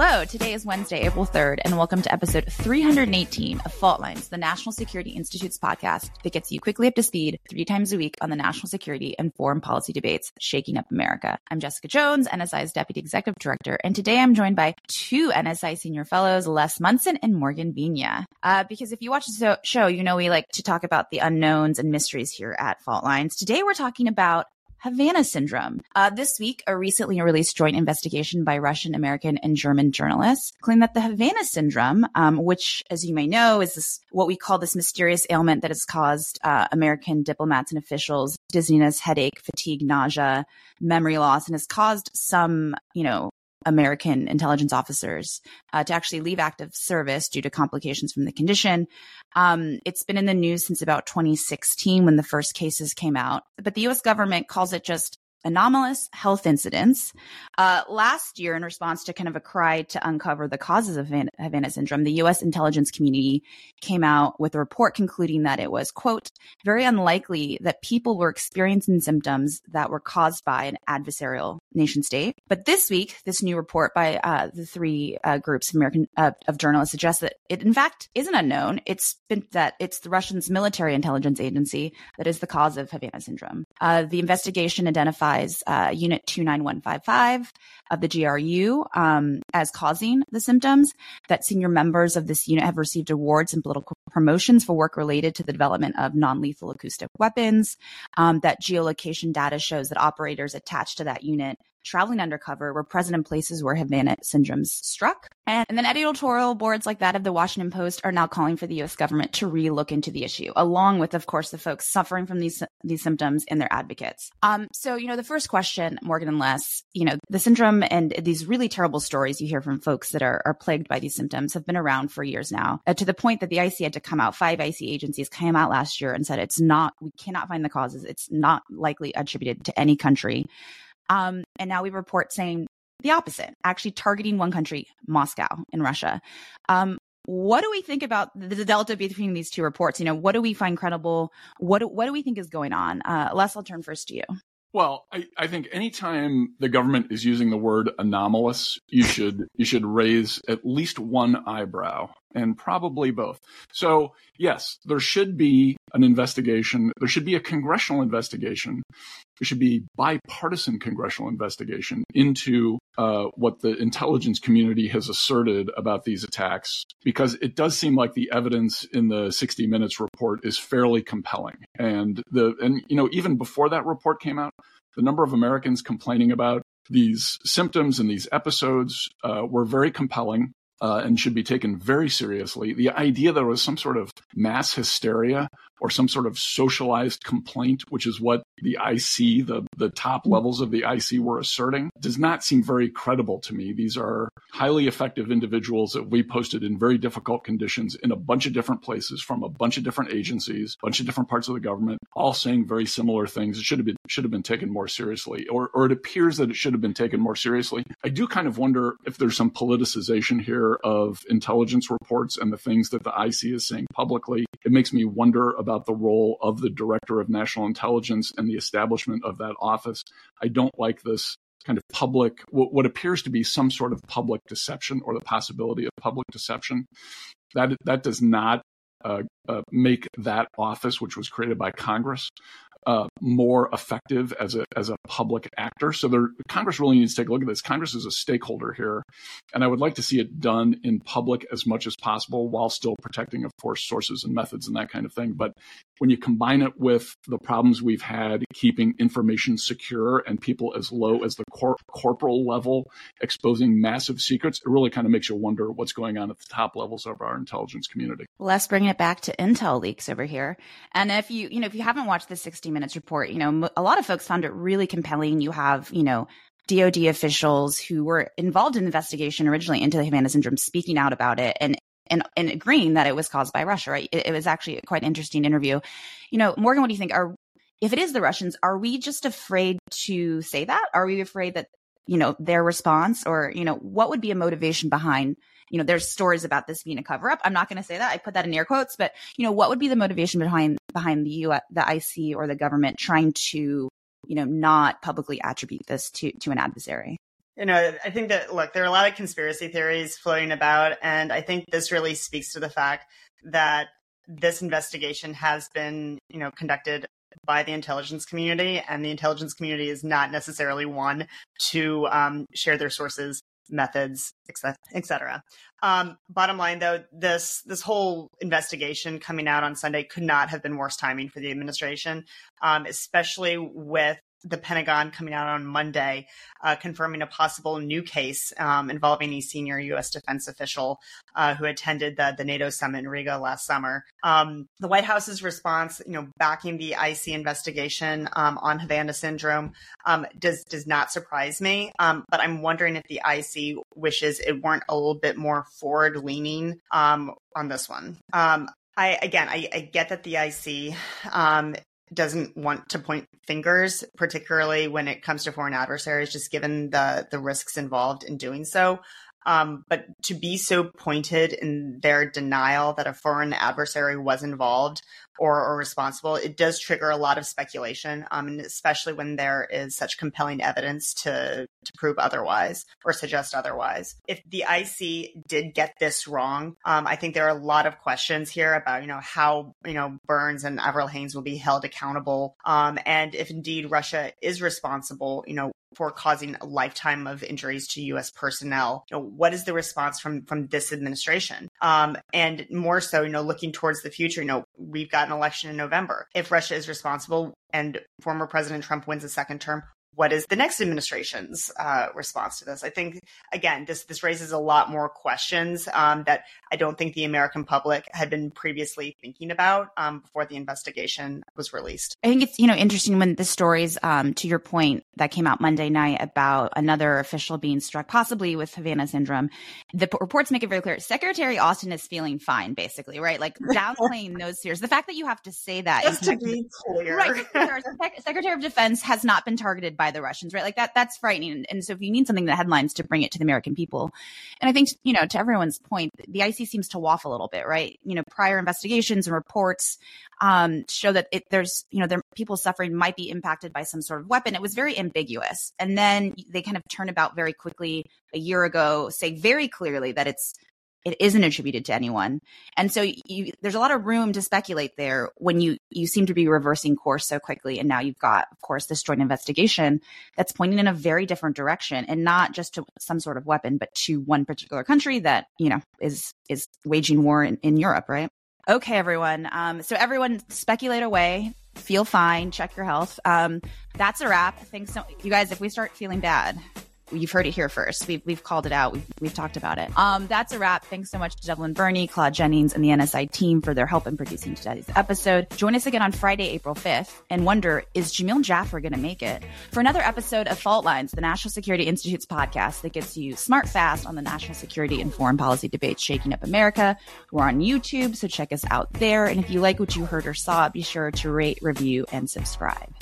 Hello, today is Wednesday, April 3rd, and welcome to episode 318 of Fault Lines, the National Security Institute's podcast that gets you quickly up to speed 3 times a week on the national security and foreign policy debates shaking up America. I'm Jessica Jones, NSI's Deputy Executive Director, and today I'm joined by 2 NSI senior fellows, Les Munson and Morgan Vigna. Because if you watch the show, you know we like to talk about the unknowns and mysteries here at Fault Lines. Today we're talking about Havana syndrome. This week, a recently released joint investigation by Russian, American, and German journalists claimed that the Havana syndrome, which, as you may know, is what we call this mysterious ailment that has caused American diplomats and officials dizziness, headache, fatigue, nausea, memory loss, and has caused some, American intelligence officers to actually leave active service due to complications from the condition. It's been in the news since about 2016 when the first cases came out, but the U.S. government calls it just anomalous health incidents. Last year, in response to kind of a cry to uncover the causes of Havana syndrome, the U.S. intelligence community came out with a report concluding that it was, quote, very unlikely that people were experiencing symptoms that were caused by an adversarial nation state. But this week, this new report by the 3 groups of journalists suggests that it, in fact, isn't unknown. It's the Russians' military intelligence agency that is the cause of Havana syndrome. The investigation identified Unit 29155 of the GRU as causing the symptoms, that senior members of this unit have received awards and political promotions for work related to the development of non-lethal acoustic weapons, that geolocation data shows that operators attached to that unit traveling undercover were present in places where Havana syndromes struck. And then editorial boards like that of the Washington Post are now calling for the U.S. government to re-look into the issue, along with, of course, the folks suffering from these symptoms and their advocates. So, the first question, Morgan and Les, the syndrome and these really terrible stories you hear from folks that are plagued by these symptoms have been around for years now, to the point that the IC had to come out. 5 IC agencies came out last year and said we cannot find the causes. It's not likely attributed to any country. And now we report saying the opposite, actually targeting one country, Moscow in Russia. What do we think about the delta between these 2 reports? What do we find credible? What do we think is going on? Les, I'll turn first to you. Well, I think anytime the government is using the word anomalous, you should raise at least one eyebrow, and probably both. So, yes, there should be an investigation. There should be a congressional investigation. There should be bipartisan congressional investigation into what the intelligence community has asserted about these attacks, because it does seem like the evidence in the 60 Minutes report is fairly compelling. And even before that report came out, the number of Americans complaining about these symptoms and these episodes were very compelling. And should be taken very seriously. The idea that there was some sort of mass hysteria or some sort of socialized complaint, which is what the IC, the top levels of the IC were asserting, does not seem very credible to me. These are highly effective individuals that we posted in very difficult conditions in a bunch of different places from a bunch of different agencies, a bunch of different parts of the government, all saying very similar things. It should have been taken more seriously, or it appears that it should have been taken more seriously. I do kind of wonder if there's some politicization here of intelligence reports and the things that the IC is saying publicly. It makes me wonder about the role of the Director of National Intelligence and the establishment of that office. I don't like this kind of public, what appears to be some sort of public deception or the possibility of public deception. That does not make that office, which was created by Congress, more effective as a public actor. So Congress really needs to take a look at this. Congress is a stakeholder here, and I would like to see it done in public as much as possible while still protecting, of course, sources and methods and that kind of thing. But when you combine it with the problems we've had keeping information secure and people as low as the corporal level exposing massive secrets, it really kind of makes you wonder what's going on at the top levels of our intelligence community. Let's bring it back to intel leaks over here. And if you haven't watched the 60 Minutes report, a lot of folks found it really compelling. You have, DOD officials who were involved in the investigation originally into the Havana syndrome speaking out about it and agreeing that it was caused by Russia, right? It was actually a quite interesting interview. Morgan, what do you think? If it is the Russians, are we just afraid to say that? Are we afraid that, their response or, what would be a motivation behind, there's stories about this being a cover up. I'm not going to say that. I put that in air quotes, but, what would be the motivation behind the IC or the government trying to, not publicly attribute this to an adversary? I think that, look, there are a lot of conspiracy theories floating about, and I think this really speaks to the fact that this investigation has been, conducted by the intelligence community, and the intelligence community is not necessarily one to share their sources, methods, etc. Bottom line, though, this whole investigation coming out on Sunday could not have been worse timing for the administration, especially with the Pentagon coming out on Monday, confirming a possible new case involving a senior U.S. defense official who attended the NATO summit in Riga last summer. The White House's response, backing the IC investigation on Havana syndrome, does not surprise me. But I'm wondering if the IC wishes it weren't a little bit more forward-leaning on this one. I get that the IC doesn't want to point fingers, particularly when it comes to foreign adversaries, just given the risks involved in doing so. But to be so pointed in their denial that a foreign adversary was involved or responsible, it does trigger a lot of speculation, and especially when there is such compelling evidence to prove otherwise or suggest otherwise. If the IC did get this wrong, I think there are a lot of questions here about, how, Burns and Avril Haines will be held accountable. And if indeed Russia is responsible, for causing a lifetime of injuries to U.S. personnel, what is the response from this administration? And more so, looking towards the future, we've got an election in November. If Russia is responsible and former President Trump wins a second term, what is the next administration's response to this? I think, again, this raises a lot more questions that I don't think the American public had been previously thinking about before the investigation was released. I think it's, interesting when the stories, to your point, that came out Monday night about another official being struck possibly with Havana syndrome. The reports make it very clear. Secretary Austin is feeling fine, basically, right? Like downplaying those fears. The fact that you have to say that. Just to be clear. Right. Secretary of Defense has not been targeted by the Russians, right? Like that's frightening. And so if you need something in the headlines to bring it to the American people, and I think, to everyone's point, the IC seems to waffle a little bit, right? Prior investigations and reports show that there's people suffering might be impacted by some sort of weapon. It was very ambiguous. And then they kind of turn about very quickly a year ago, say very clearly that it isn't attributed to anyone. And so there's a lot of room to speculate there when you seem to be reversing course so quickly. And now you've got, of course, this joint investigation that's pointing in a very different direction, and not just to some sort of weapon, but to one particular country that, is waging war in Europe, right? Okay, everyone. So everyone speculate away, feel fine, check your health. That's a wrap. Thanks so you guys. If we start feeling bad, you've heard it here first. We've called it out. We've talked about it. That's a wrap. Thanks so much to Devlin Burney, Claude Jennings, and the NSI team for their help in producing today's episode. Join us again on Friday, April 5th, and wonder, is Jamil Jaffer going to make it? For another episode of Fault Lines, the National Security Institute's podcast that gets you smart fast on the national security and foreign policy debates shaking up America. We're on YouTube, so check us out there. And if you like what you heard or saw, be sure to rate, review, and subscribe.